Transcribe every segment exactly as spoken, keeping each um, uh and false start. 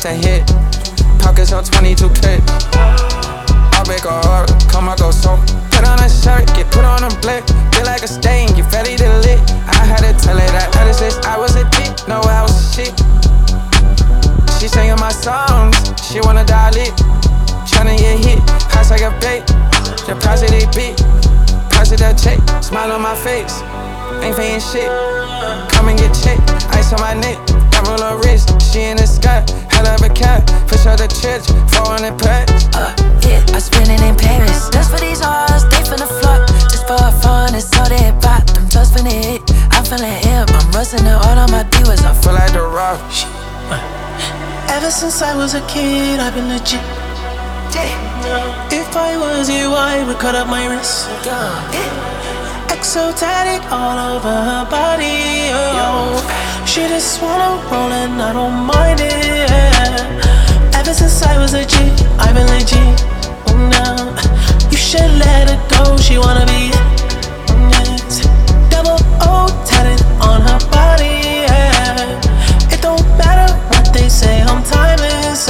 off the hit. Pockets on twenty-two K. I'll make a order, come I go so. Put on a shirt, get put on a blick. Feel like a stain, get ready to lit. I had to tell her that other sis, I was a dick, no I was a shit. She singing my songs, she wanna die lit. Tryna get hit, hot like a bait. Deposit a beat, deposit that check. Smile on my face, ain't paying shit. Come and get checked, ice on my neck. Double her wrist, she in the sky. Hell of a cat, push out the church, four hundred packs. Uh, yeah, I spend it in Paris. Just for these hoes, they finna flock. Just for fun, it's all they bought. Them just finna hit, I'm feeling hip. I'm rusting the all on my divas. I Feel like the rock. Ever since I was a kid, I've been legit. If I was you, I would cut up my wrist. Exotic all over her body. Oh. She just wanna roll and I don't mind it. Ever since I was a G, I've been legit. Oh, no. You should let her go. She wanna be yes. Double O tatted on her body. Yeah. It don't matter what they say. I'm timeless.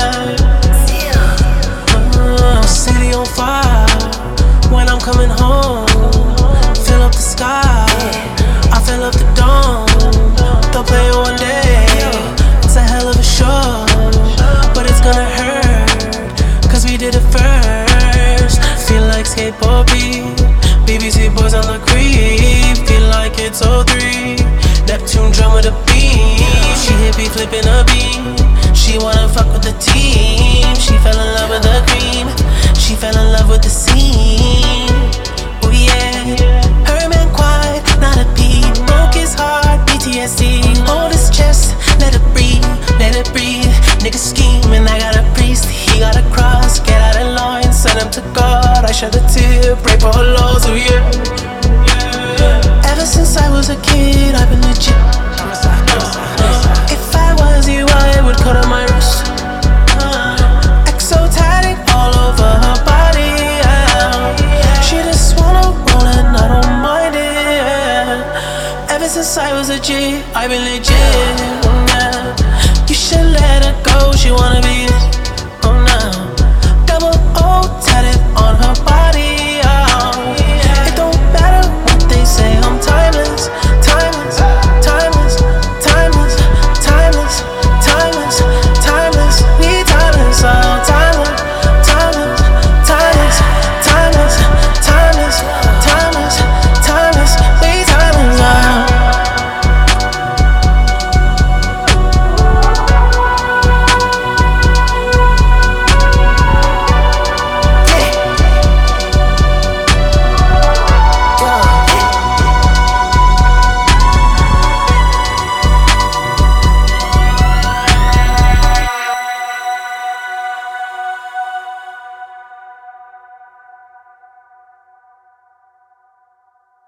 Uh, city on fire when I'm coming home. Fill up the sky. I fill up the dome. Don't play it one day. It's a hell of a show, but it's gonna hurt, cause we did it first. Feel like skateboard beat, B B C boys on the creep. Feel like it's oh three, Neptune drum with a beam. She hit me flipping a beam. She wanna fuck with the team. She fell in love with the cream. She fell in love with the scene. Oh yeah, her man quiet, not a peep. Broke his heart, P T S D. Hold his chest, let it breathe, let it breathe. Nigga scheming, I got a priest. He got a cross, get out of line, send him to God. I shed a tear, pray for her loss, oh yeah. Ever since I was a kid, I've been legit. If I was you, I would cut on my wrist. Exotic all over her body. Yeah. She just wanna roll and I don't mind it. Yeah. Ever since I was a G, I've been legit. Yeah. You should let her go. She wanna be